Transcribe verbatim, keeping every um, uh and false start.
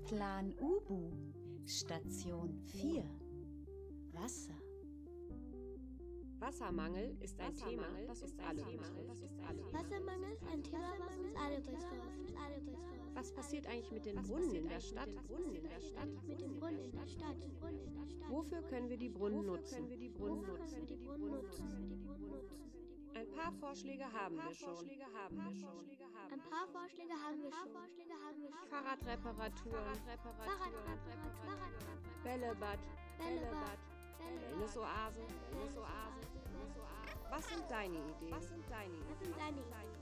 Plan Ubu, Station vier. Wasser. Wassermangel ist ein Thema, das uns alle betrifft. Wassermangel ist ein Thema, was uns alle betrifft. Was passiert eigentlich mit den Brunnen in der Stadt? Mit den Brunnen in der Stadt. Wofür können wir die Brunnen nutzen? Ein paar Vorschläge haben wir schon. Ein paar Vorschläge haben wir schon. Fahrradreparaturen, Fahrradreparatur, Bällebad, Bällebad, Wellnessoasen. Was sind deine Ideen? Was sind deine Ideen?